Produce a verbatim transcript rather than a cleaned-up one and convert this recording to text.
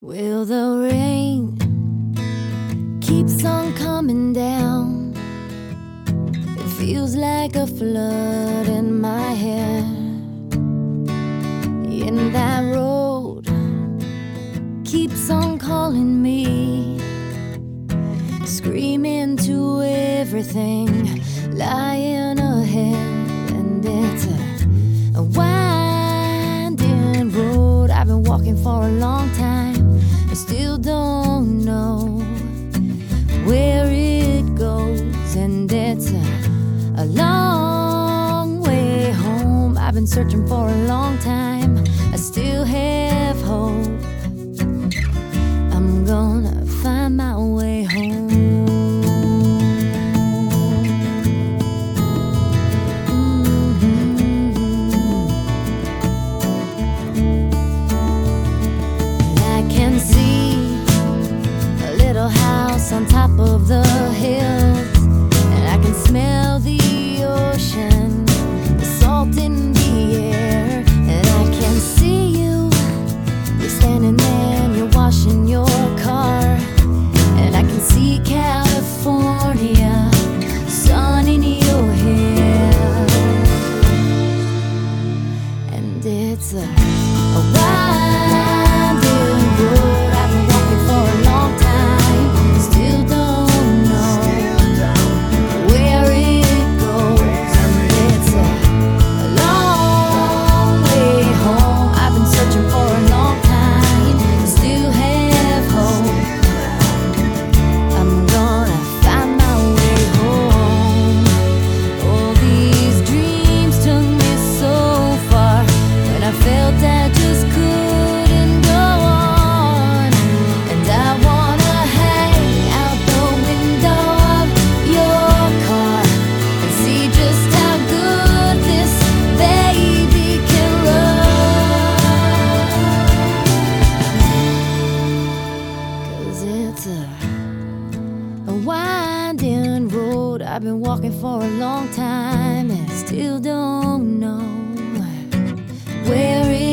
Well, the rain keeps on coming down. It feels like a flood in my head. And that road keeps on calling me, screaming to everything lying ahead. And it's a, a winding road I've been walking for a long time. I still don't know where it goes, and it's a, a long way home. I've been searching for a long time. I still have hope. I'm gonna find my way home. On top of the hills, and I can smell the ocean, the salt in the air, and I can see you. You're standing there and you're washing your car, and I can see California, sun in your hair. And it's a, a winding road I've been walking for a long time. Still don't know where it goes, and it's a long way home. I've been searching for a long time, still have hope. I'm gonna find my way home. All these dreams took me so far, when I felt I just couldn't go on, and I wanna winding road I've been walking for a long time, and still don't know where it